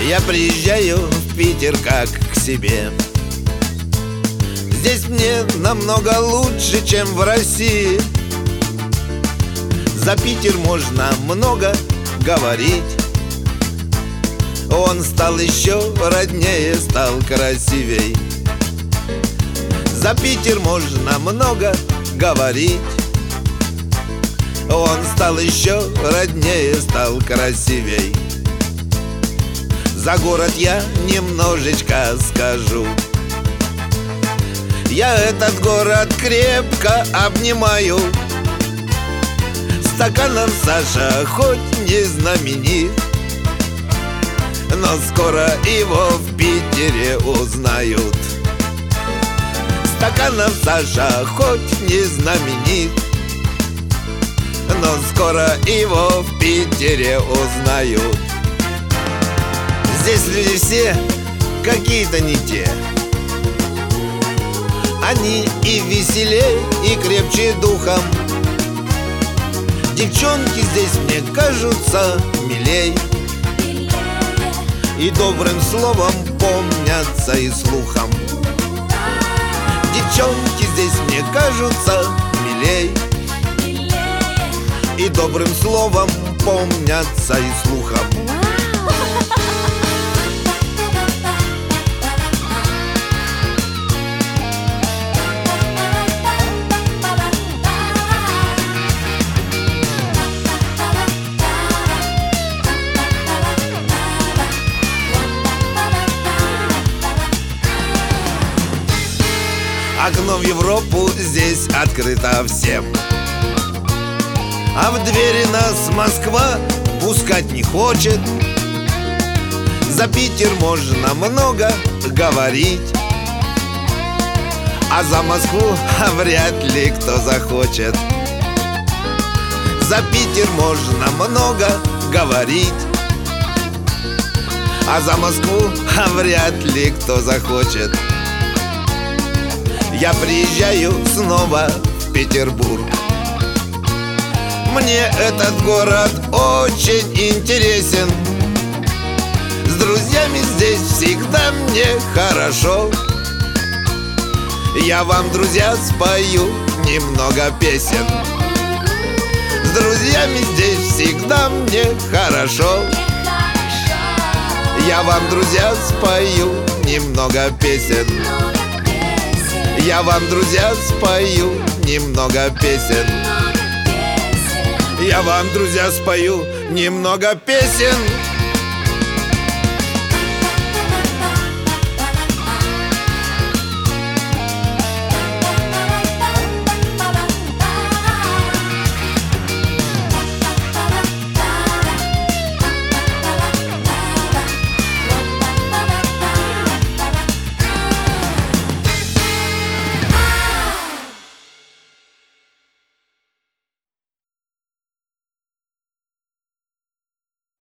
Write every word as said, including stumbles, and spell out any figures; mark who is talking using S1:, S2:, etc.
S1: Я приезжаю в Питер как к себе. Здесь мне намного лучше, чем в России. За Питер можно много говорить. Он стал еще роднее, стал красивей. За Питер можно много говорить. Он стал еще роднее, стал красивей. За город я немножечко скажу. Я этот город крепко обнимаю. Стаканов Саша хоть не знаменит, но скоро его в Питере узнают. Стаканов Саша хоть не знаменит, но скоро его в Питере узнают. Здесь люди все какие-то не те. Они и веселей, и крепче духом. Девчонки здесь мне кажутся милей, и добрым словом помнятся и слухом. Девчонки здесь мне кажутся милей, и добрым словом помнятся и слухом. Окно в Европу здесь открыто всем, а в двери нас Москва пускать не хочет. За Питер можно много говорить, а за Москву вряд ли кто захочет. За Питер можно много говорить, а за Москву вряд ли кто захочет. Я приезжаю снова в Петербург. Мне этот город очень интересен. С друзьями здесь всегда мне хорошо. Я вам, друзья, спою немного песен. С друзьями здесь всегда мне хорошо. Я вам, друзья, спою немного песен. Я вам, друзья, спою немного песен. Я вам, друзья, спою немного песен.